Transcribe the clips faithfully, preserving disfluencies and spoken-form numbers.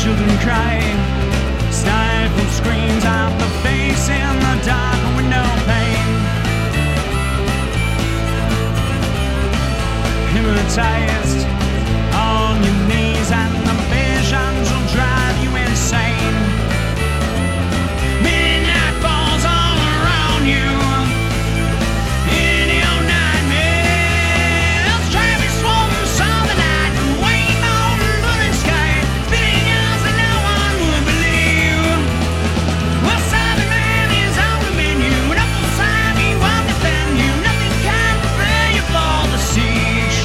children cry, stifled screams out the face in the dark with no pain. Hypnotized on your knees and the visions will drive you insane. Midnight falls all around you in your nightmares. Traffic swarms all the night, waiting on the moonlit sky, spitting yells that no one would believe. Well, Silent Man is on the menu, and up beside me won't defend you. Nothing can prepare you for the siege.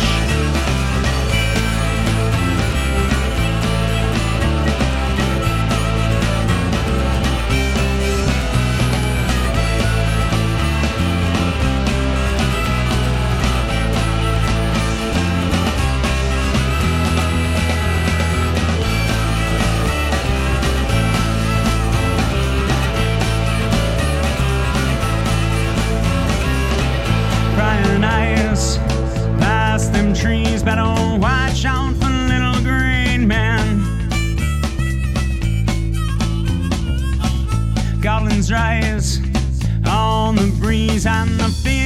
Prying eyes past them trees, better watch out for little green men. Goblins rise on the breeze and the fear